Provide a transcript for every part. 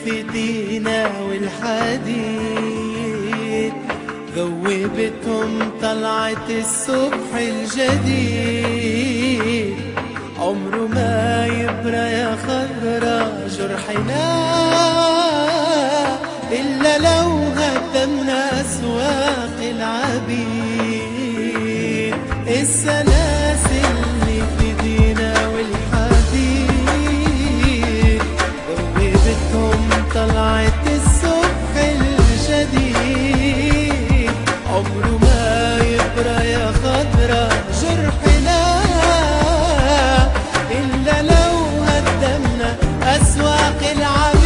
في ايدينا والحديد ذوبتهم طلعت الصبح الجديد. عمره ما يبرى يا خضرا جرحنا إلا لو هدمنا أسواق العبيد. السلاسل اللي في ايدينا والحديد ذوبتهم طلعت الصبح الجديد. عمره ما يبرى يا خضرا جرحنا إلا لو هدمنا أسواق العبيد.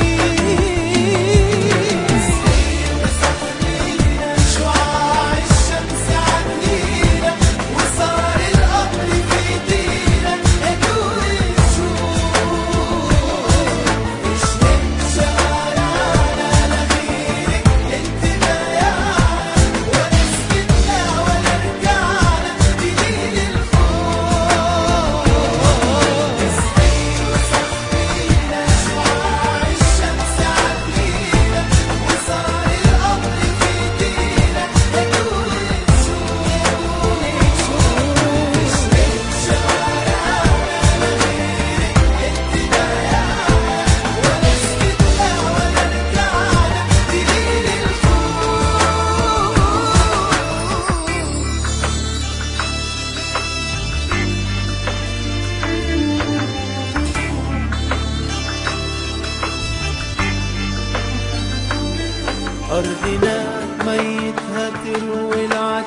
أرضنا ميتها تروي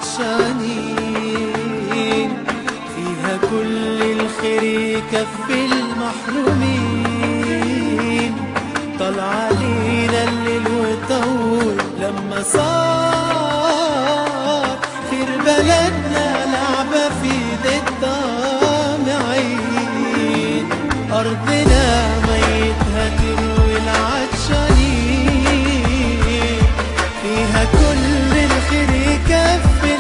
العطشانين، فيها كل الخير يكفي المحرومين. طلع علينا الليل وطول لما صار خير بلدنا لعبة في ايد الطامعين. أرضنا ميتها تروي العطشانين، فيها كل الخير يكفي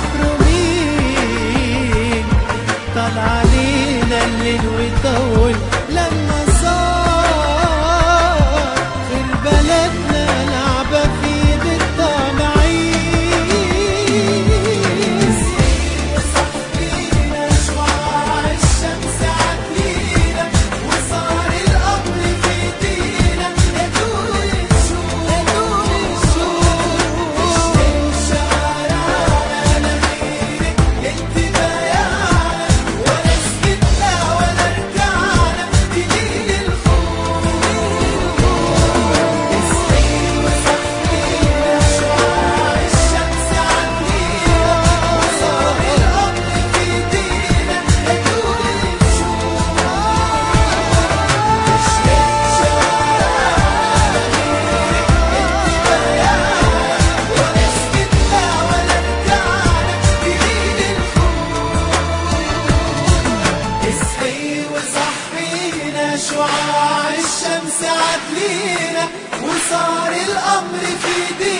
المحرومين. طلع علينا الليل ويطول لما صار خير بلدنا لعبة في ايد الطامعين. صحينا شعاع الشمس عدلينا وصار الأمر في ايدينا. هدول شعاع الشمس عدلينا وصار الأمر في ايدينا.